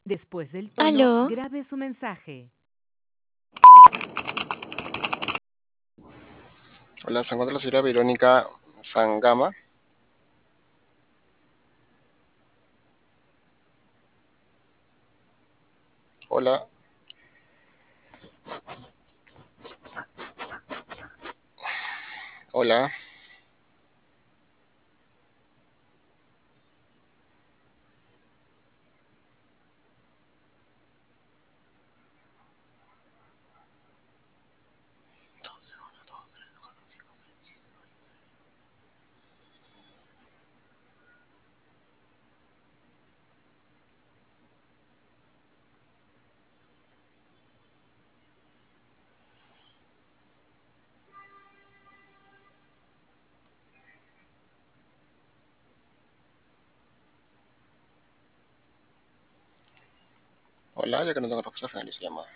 Después del tono, Aló, grabe su mensaje. Hola, se encuentra la señora Verónica Sangama. Hola, hola. Hola, ya que no tengo respuesta, finalizo llamada.